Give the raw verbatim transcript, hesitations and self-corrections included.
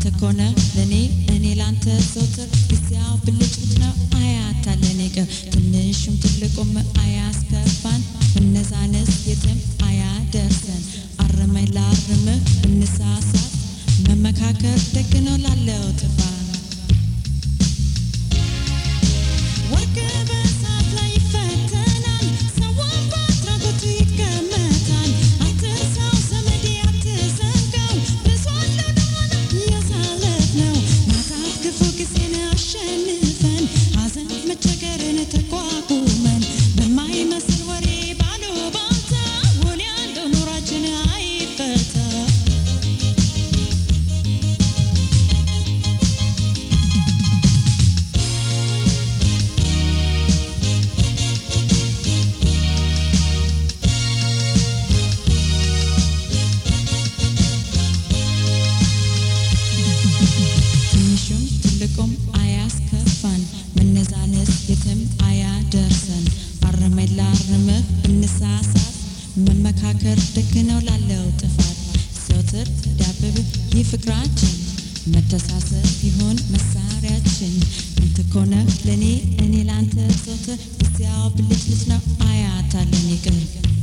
ኮነ ለኔ እኔ ላንተ ሶተር ጊዜው ብልጭት ነው አያታለን ይቀር ትንሽም ትልቁም አያስከፋን እነዛንስ የትም አያደርሰን አርመኝ ላርም እንሳሳት መመካከር ደግ ነው ላለው ጥፋት ወርቅ በሳት ላይ ይፈተናል ሰውን ባትራጎቱ ይገመታል አትርሳው ዘመዴ አትዘንጋው ብዙአለው ደሞና እያሳለፍ ነው ማታት ክፉ ጊዜን አሸንፈን ሐዘን መቸገርን ተቋቁመን በማይመስል ወሬ ባዶ ባንታ ውል ያለው ኑራችን አይፈታ ትንሹም ትልቁም አያስከፋን መነዛንስ የትም አያደርሰን አርመኝ ላርምህ እንሳሳት መመካከር ደግ ነው ላለው ጥፋት ዘወትር ዳብብ ይፍቅራችን መተሳሰብ ይሆን መሳሪያችን አንተ ኮነ ለኔ እኔ ላንተ ዘወትር ጊዜው ብልጭልጭ ነው አያታለን ይቅር